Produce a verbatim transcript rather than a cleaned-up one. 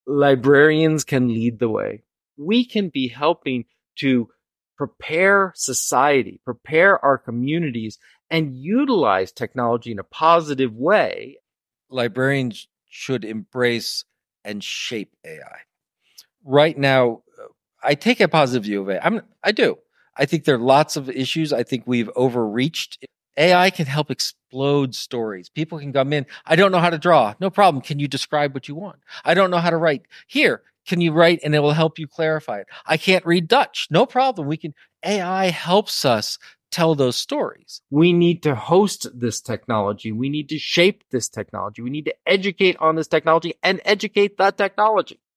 Librarians can lead the way. We can be helping to prepare society, prepare our communities, and utilize technology in a positive way. Librarians should embrace and shape A I. Right now, I take a positive view of it. I'm, I do. I think there are lots of issues. I think we've overreached. A I can help explode stories. People can come in. I don't know how to draw. No problem. Can you describe what you want? I don't know how to write. Here, can you write? And it will help you clarify it. I can't read Dutch. No problem. We can. A I helps us tell those stories. We need to host this technology. We need to shape this technology. We need to educate on this technology and educate that technology.